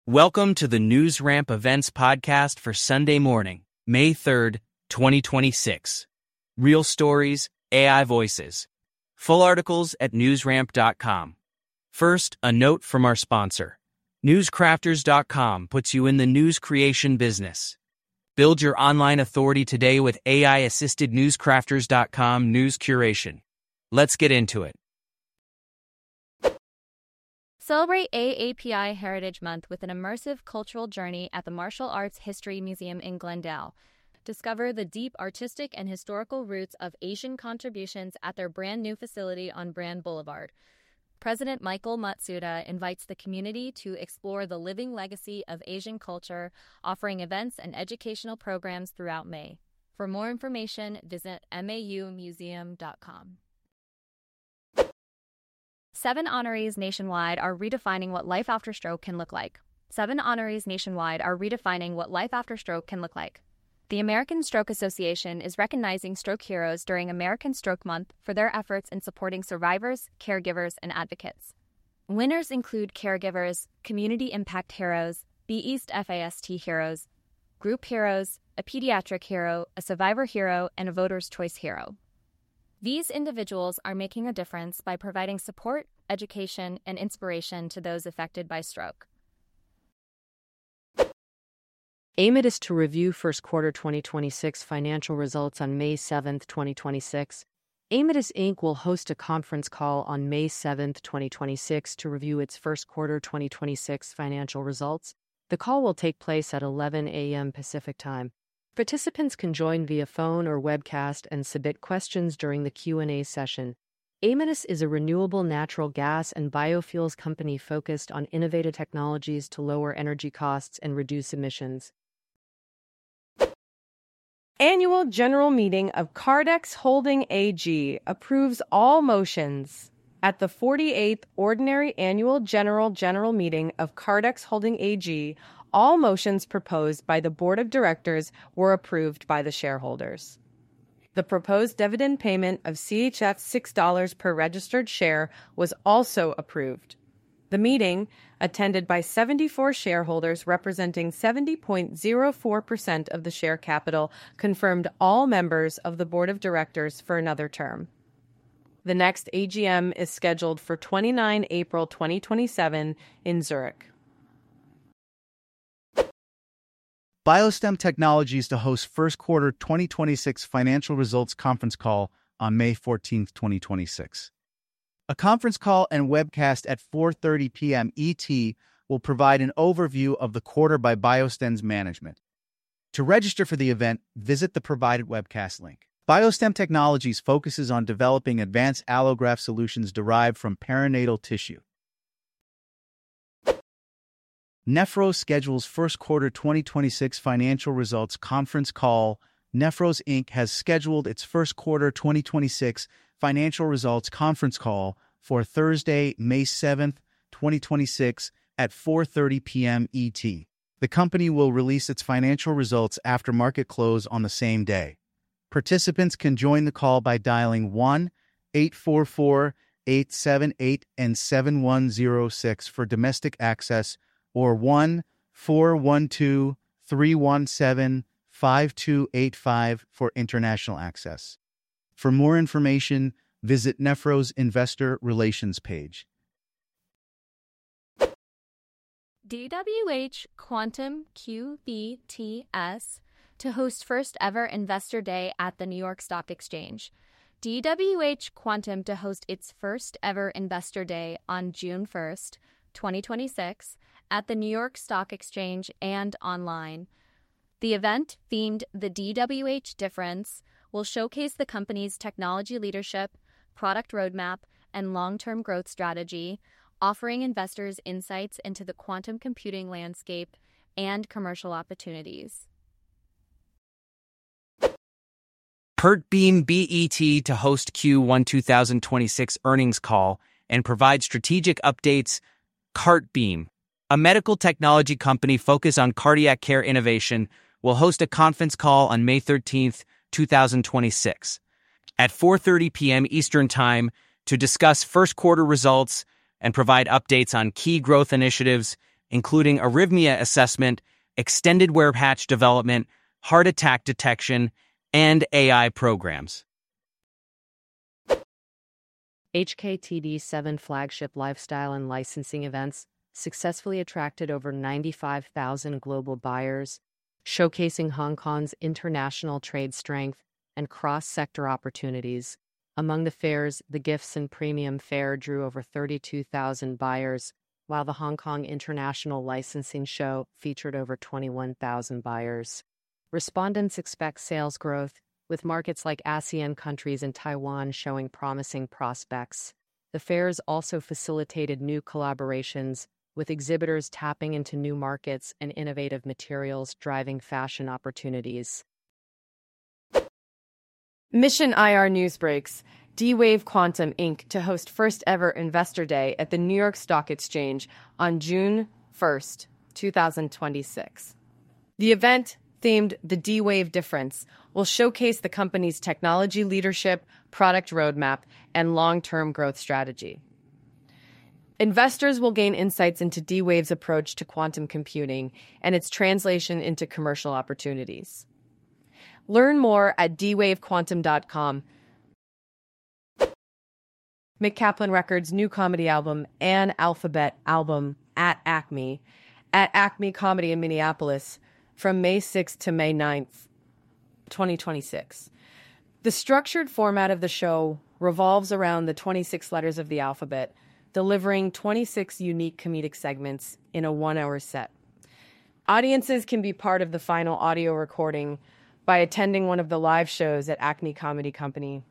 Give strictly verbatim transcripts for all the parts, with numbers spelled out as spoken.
Welcome to the NewsRamp Events Podcast for Sunday morning, May third, twenty twenty-six. Real stories, A I voices. Full articles at newsramp dot com. First, a note from our sponsor. newscrafters dot com puts you in the news creation business. Build your online authority today with A I-assisted newscrafters dot com news curation. Let's get into it. Celebrate A A P I Heritage Month with an immersive cultural journey at the Martial Arts History Museum in Glendale. Discover the deep artistic and historical roots of Asian contributions at their brand new facility on Brand Boulevard. President Michael Matsuda invites the community to explore the living legacy of Asian culture, offering events and educational programs throughout May. For more information, visit mau museum dot com. Seven honorees nationwide are redefining what life after stroke can look like. Seven honorees nationwide are redefining what life after stroke can look like. The American Stroke Association is recognizing stroke heroes during American Stroke Month for their efforts in supporting survivors, caregivers, and advocates. Winners include caregivers, community impact heroes, B East FAST heroes, group heroes, a pediatric hero, a survivor hero, and a voter's choice hero. These individuals are making a difference by providing support, education, and inspiration to those affected by stroke. Aemetis to review first quarter twenty twenty-six financial results on May seventh, twenty twenty-six. Aemetis Incorporated will host a conference call on May seventh, twenty twenty-six to review its first quarter twenty twenty-six financial results. The call will take place at eleven a.m. Pacific Time. Participants can join via phone or webcast and submit questions during the Q and A session. Aemetis is a renewable natural gas and biofuels company focused on innovative technologies to lower energy costs and reduce emissions. Annual General Meeting of Cardex Holding A G approves all motions. At the forty-eighth Ordinary Annual General General Meeting of Cardex Holding A G, all motions proposed by the Board of Directors were approved by the shareholders. The proposed dividend payment of C H F six dollars per registered share was also approved. The meeting, attended by seventy-four shareholders representing seventy point zero four percent of the share capital, confirmed all members of the Board of Directors for another term. The next A G M is scheduled for the twenty-ninth of April twenty twenty-seven in Zurich. BioStem Technologies to host first quarter twenty twenty-six financial results conference call on May fourteenth, twenty twenty-six. A conference call and webcast at four thirty p.m. E T will provide an overview of the quarter by BioStem's management. To register for the event, visit the provided webcast link. BioStem Technologies focuses on developing advanced allograft solutions derived from perinatal tissue. Nephros schedules first quarter twenty twenty-six financial results conference call. Nephros Incorporated has scheduled its first quarter twenty twenty-six financial results conference call for Thursday, May seventh, twenty twenty-six at four thirty p.m. E T. The company will release its financial results after market close on the same day. Participants can join the call by dialing one eight four four, eight seven eight, seven one zero six for domestic access or one four one two, three one seven, five two eight five for international access. For more information, visit Nephros Investor Relations page. D W H Quantum Q B T S to host first ever Investor Day at the New York Stock Exchange. D W H Quantum to host its first ever Investor Day on June first, twenty twenty-six at the New York Stock Exchange and online. The event, themed The D W H Difference, will showcase the company's technology leadership, product roadmap, and long-term growth strategy, offering investors insights into the quantum computing landscape and commercial opportunities. PertBeam B E T to host Q one twenty twenty-six earnings call and provide strategic updates. CartBeam, a medical technology company focused on cardiac care innovation, will host a conference call on May thirteenth, twenty twenty-six at four thirty p.m. Eastern Time to discuss first quarter results and provide updates on key growth initiatives, including arrhythmia assessment, extended wear patch development, heart attack detection, and A I programs. H K T D seven flagship lifestyle and licensing events successfully attracted over ninety-five thousand global buyers, showcasing Hong Kong's international trade strength and cross-sector opportunities. Among the fairs, the Gifts and Premium Fair drew over thirty-two thousand buyers, while the Hong Kong International Licensing Show featured over twenty-one thousand buyers. Respondents expect sales growth, with markets like ASEAN countries and Taiwan showing promising prospects. The fairs also facilitated new collaborations, with exhibitors tapping into new markets and innovative materials driving fashion opportunities. Mission I R News Breaks. D-Wave Quantum Incorporated to host first ever Investor Day at the New York Stock Exchange on June first, twenty twenty-six. The event, themed The D-Wave Difference, will showcase the company's technology leadership, product roadmap, and long-term growth strategy. Investors will gain insights into D-Wave's approach to quantum computing and its translation into commercial opportunities. Learn more at d wave quantum dot com. McKaplan Records' new comedy album, An Alphabet album, at Acme, at Acme Comedy in Minneapolis, from May sixth to May ninth, twenty twenty-six. The structured format of the show revolves around the twenty-six letters of the alphabet, delivering twenty-six unique comedic segments in a one-hour set. Audiences can be part of the final audio recording by attending one of the live shows at Acme Comedy Company.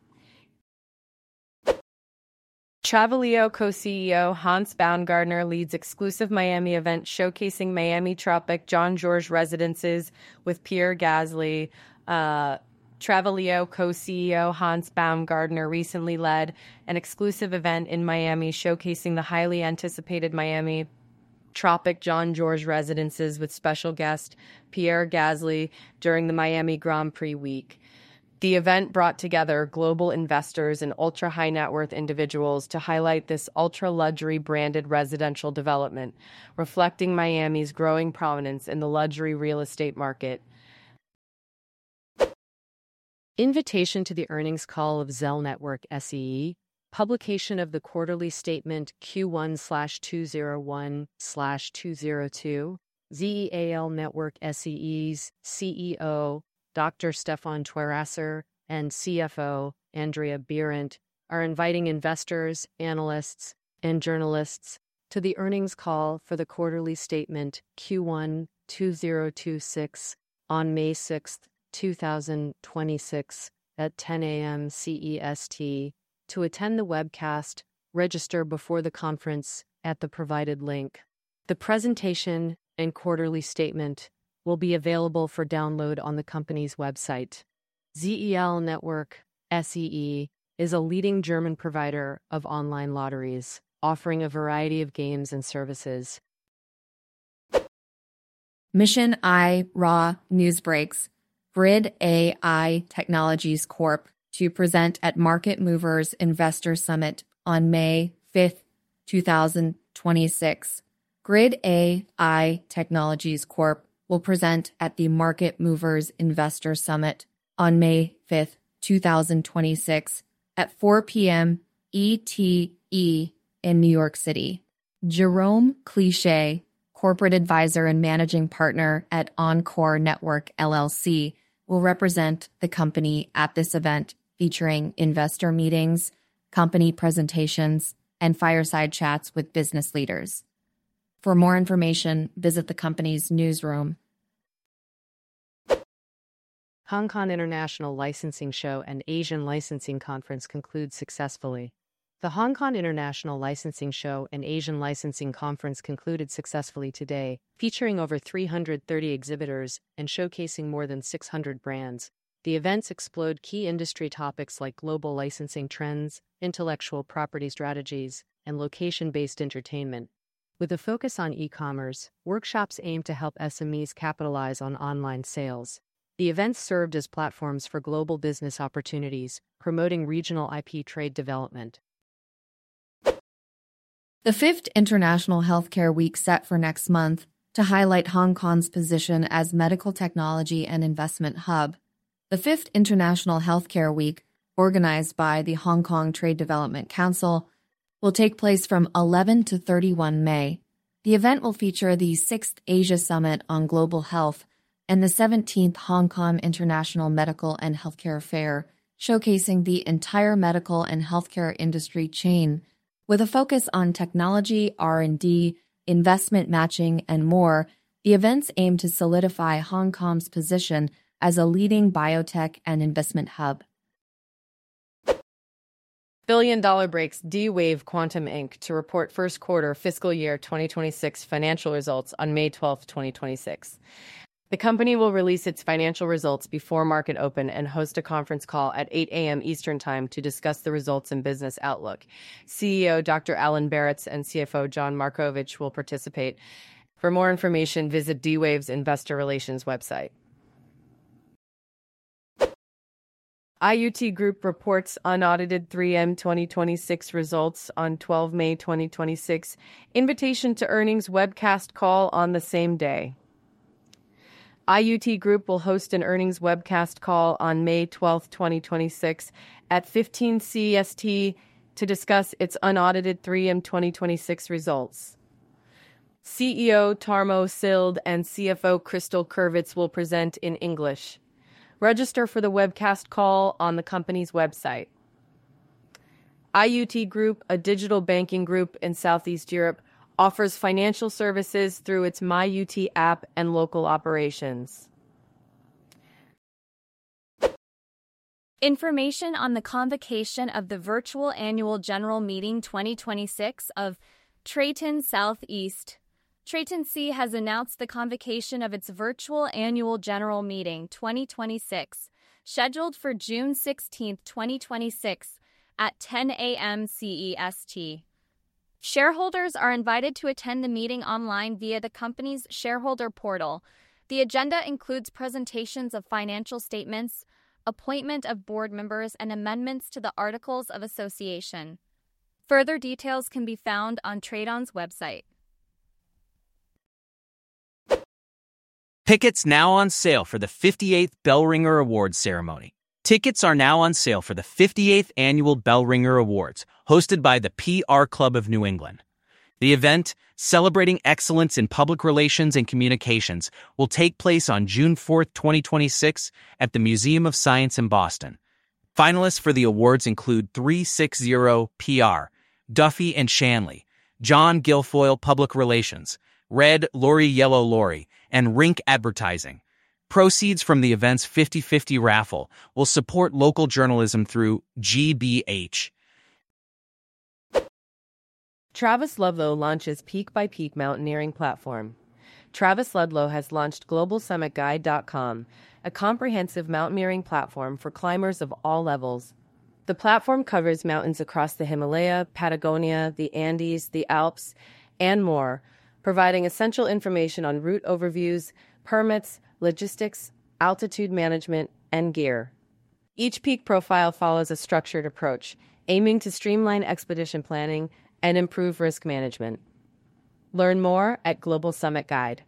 Travelio co-C E O Hans Baumgartner leads exclusive Miami event showcasing Miami Tropic John George residences with Pierre Gasly. Uh, Travelio co-C E O Hans Baumgartner recently led an exclusive event in Miami showcasing the highly anticipated Miami Tropic John George residences with special guest Pierre Gasly during the Miami Grand Prix week. The event brought together global investors and ultra-high net worth individuals to highlight this ultra-luxury branded residential development, reflecting Miami's growing prominence in the luxury real estate market. Invitation to the earnings call of Zell Network S E E, publication of the quarterly statement Q one slash two oh one slash two oh two, Z E A L Network S E E's C E O, Doctor Stefan Twerasser, and C F O, Andrea Behrendt, are inviting investors, analysts, and journalists to the earnings call for the quarterly statement Q one two oh two six on May sixth, twenty twenty-six at ten a.m. C E S T. To attend the webcast, register before the conference at the provided link. The presentation and quarterly statement will be available for download on the company's website. Z E L Network S E E is a leading German provider of online lotteries, offering a variety of games and services. Mission I R A News Breaks. Grid A I Technologies Corp to present at Market Movers Investor Summit on May fifth, twenty twenty-six. Grid A I Technologies Corp will present at the Market Movers Investor Summit on May fifth, twenty twenty-six at four p.m. E T E in New York City. Jerome Cliché, corporate advisor and managing partner at Encore Network L L C, will represent the company at this event, featuring investor meetings, company presentations, and fireside chats with business leaders. For more information, visit the company's newsroom. Hong Kong International Licensing Show and Asian Licensing Conference concludes successfully. The Hong Kong International Licensing Show and Asian Licensing Conference concluded successfully today, featuring over three hundred thirty exhibitors and showcasing more than six hundred brands. The events explored key industry topics like global licensing trends, intellectual property strategies, and location-based entertainment. With a focus on e-commerce, workshops aim to help S M Es capitalize on online sales. The events served as platforms for global business opportunities, promoting regional I P trade development. The fifth International Healthcare Week set for next month to highlight Hong Kong's position as medical technology and investment hub. The fifth International Healthcare Week, organized by the Hong Kong Trade Development Council, will take place from eleventh to thirty-first May. The event will feature the sixth Asia Summit on Global Health and the seventeenth Hong Kong International Medical and Healthcare Fair, showcasing the entire medical and healthcare industry chain, with a focus on technology, R and D, investment matching, and more. The events aim to solidify Hong Kong's position as a leading biotech and investment hub. Billion dollar breaks D-Wave Quantum Incorporated to report first quarter fiscal year twenty twenty-six financial results on May twelfth, twenty twenty-six. The company will release its financial results before market open and host a conference call at eight a.m. Eastern Time to discuss the results and business outlook. C E O Doctor Alan Baratz and C F O John Markovich will participate. For more information, visit D-Wave's investor relations website. I U T Group reports unaudited three M twenty twenty-six results on twelfth May twenty twenty-six. Invitation to earnings webcast call on the same day. I U T Group will host an earnings webcast call on May twelfth, twenty twenty-six at fifteen C S T to discuss its unaudited three M twenty twenty-six results. C E O Tarmo Sild and C F O Crystal Kurvitz will present in English. Register for the webcast call on the company's website. I U T Group, a digital banking group in Southeast Europe, offers financial services through its MyUT app and local operations. Information on the convocation of the virtual annual general meeting twenty twenty-six of Traton Southeast. Traton C has announced the convocation of its virtual annual general meeting twenty twenty-six, scheduled for June sixteenth, twenty twenty-six at ten a.m. C E S T. Shareholders are invited to attend the meeting online via the company's shareholder portal. The agenda includes presentations of financial statements, appointment of board members, and amendments to the Articles of Association. Further details can be found on Traton's website. Tickets now on sale for the fifty-eighth Bell Ringer Awards ceremony. Tickets are now on sale for the fifty-eighth Annual Bell Ringer Awards, hosted by the P R Club of New England. The event, celebrating excellence in public relations and communications, will take place on June fourth, twenty twenty-six at the Museum of Science in Boston. Finalists for the awards include three sixty P R, Duffy and Shanley, John Guilfoyle Public Relations, Red Lorry Yellow Lorry, and Rink Advertising. Proceeds from the event's fifty-fifty raffle will support local journalism through G B H. Travis Ludlow launches Peak by Peak Mountaineering Platform. Travis Ludlow has launched Global Summit Guide dot com, a comprehensive mountaineering platform for climbers of all levels. The platform covers mountains across the Himalaya, Patagonia, the Andes, the Alps, and more, providing essential information on route overviews, permits, logistics, altitude management, and gear. Each peak profile follows a structured approach, aiming to streamline expedition planning and improve risk management. Learn more at Global Summit Guide.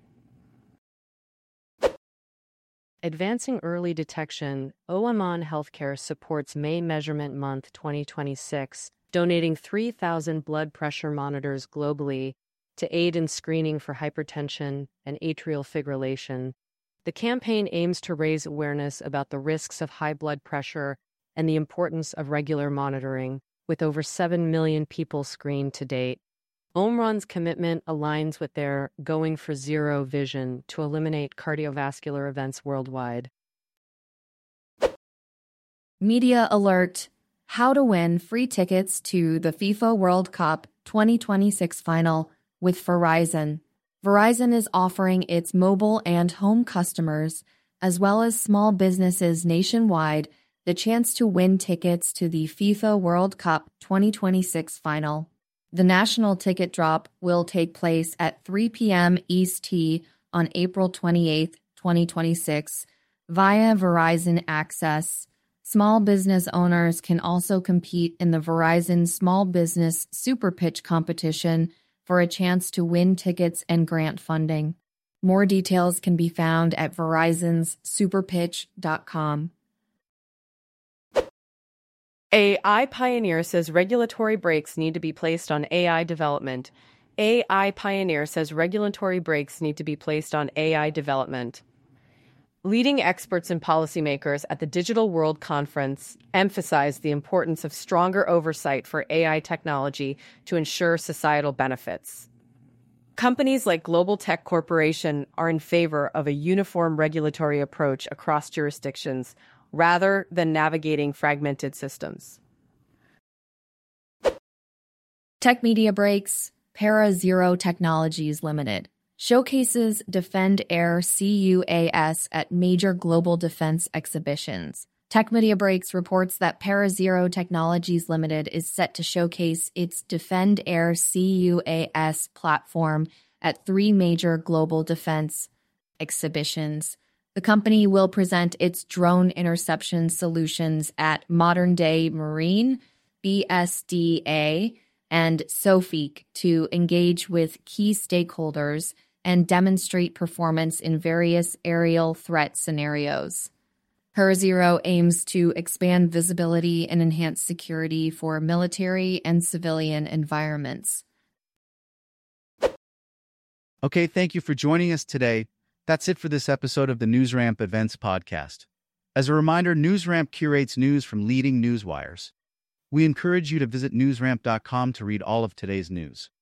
Advancing early detection, Oman Healthcare supports May Measurement Month twenty twenty-six, donating three thousand blood pressure monitors globally to aid in screening for hypertension and atrial fibrillation. The campaign aims to raise awareness about the risks of high blood pressure and the importance of regular monitoring, with over seven million people screened to date. Omron's commitment aligns with their Going for Zero vision to eliminate cardiovascular events worldwide. Media alert: how to win free tickets to the FIFA World Cup twenty twenty-six final with Verizon. Verizon is offering its mobile and home customers, as well as small businesses nationwide, the chance to win tickets to the FIFA World Cup twenty twenty-six final. The national ticket drop will take place at three p.m. E S T on April twenty-eighth, twenty twenty-six, via Verizon Access, Small business owners can also compete in the Verizon Small Business Super Pitch competition for a chance to win tickets and grant funding. More details can be found at verizons super pitch dot com. A I Pioneer says regulatory brakes need to be placed on A I development. A I Pioneer says regulatory brakes need to be placed on A I development. Leading experts and policymakers at the Digital World Conference emphasized the importance of stronger oversight for A I technology to ensure societal benefits. Companies like Global Tech Corporation are in favor of a uniform regulatory approach across jurisdictions rather than navigating fragmented systems. Tech Media Breaks, Para Zero Technologies Limited showcases Defend Air C U A S at major global defense exhibitions. Tech Media Breaks reports that Para Zero Technologies Limited is set to showcase its Defend Air C U A S platform at three major global defense exhibitions. The company will present its drone interception solutions at Modern Day Marine, B S D A, and SOFIC to engage with key stakeholders and demonstrate performance in various aerial threat scenarios. Para Zero aims to expand visibility and enhance security for military and civilian environments. Okay, thank you for joining us today. That's it for this episode of the NewsRamp Events Podcast. As a reminder, NewsRamp curates news from leading news wires. We encourage you to visit newsramp dot com to read all of today's news.